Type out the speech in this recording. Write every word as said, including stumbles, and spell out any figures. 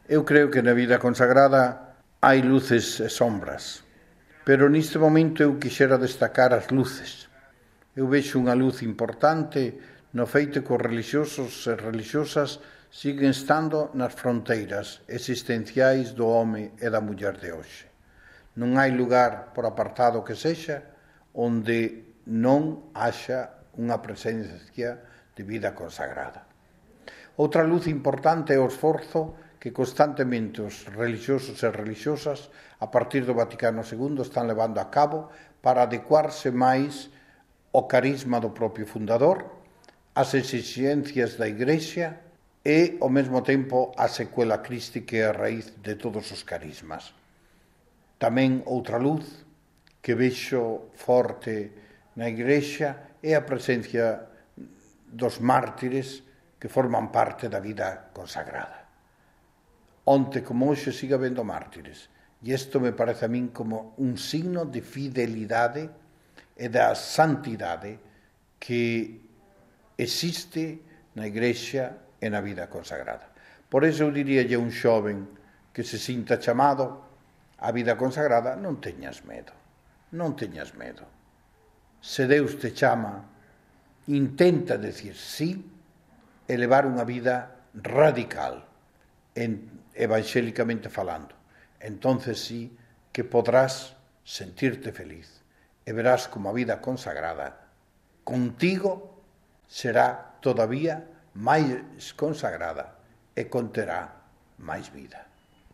Eu creo que na vida consagrada hai luces e sombras, pero neste momento eu quixera destacar as luces. Eu vexo unha luz importante no feito que os religiosos e religiosas siguen estando nas fronteiras existenciais do home e da muller de hoxe. Non hai lugar, por apartado que sexa, onde non haxa unha presencia de vida consagrada. Outra luz importante é o esforzo que constantemente os religiosos e religiosas, a partir do Vaticano segundo, están levando a cabo para adecuarse máis ao carisma do propio fundador, ás exixencias da Igrexa e, ao mesmo tempo, a secuela Christi, que é a raíz de todos os carismas. Tamén outra luz que vexo forte na Igrexa é a presencia dos mártires que forman parte da vida consagrada. Onte como hoxe siga habendo mártires. E isto me parece a min como un signo de fidelidade e da santidade que existe na Igrexa e na vida consagrada. Por iso eu diríalle a un xoven que se sinta chamado á vida consagrada, non teñas medo, non teñas medo. Se Deus te chama, intenta decir sí e levar unha vida radical, en, evangélicamente falando. Entonces sí que podrás sentirte feliz e verás como a vida consagrada contigo será todavía máis consagrada e conterá máis vida.